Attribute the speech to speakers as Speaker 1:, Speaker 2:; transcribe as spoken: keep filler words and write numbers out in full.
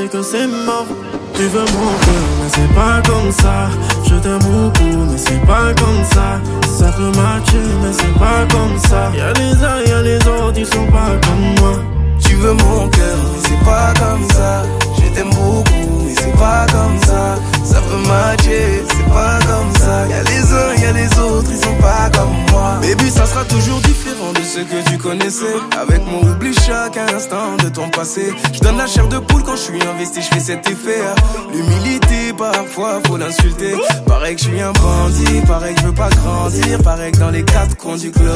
Speaker 1: sais que c'est mort. Tu veux mon cœur, mais c'est pas comme ça. Je t'aime beaucoup, mais c'est pas comme ça. Ça peut matcher, mais c'est pas comme ça. Y'a les uns, y'a les autres, ils sont pas comme moi.
Speaker 2: Tu veux mon cœur, mais c'est pas comme ça. Je t'aime beaucoup, mais c'est pas comme ça. Ça peut matcher, c'est pas comme ça. Y'a les uns, y'a les autres, ils sont pas comme moi. Baby, ça sera toujours différent de ce que tu connaissais. Avec moi, oublie chaque instant de ton passé. Je donne la chair de poule quand je suis investi, je fais cet effet. L'humilité, parfois faut l'insulter. Pareil que je suis un bandit, pareil que je veux pas grandir. Pareil que dans les quatre coins du club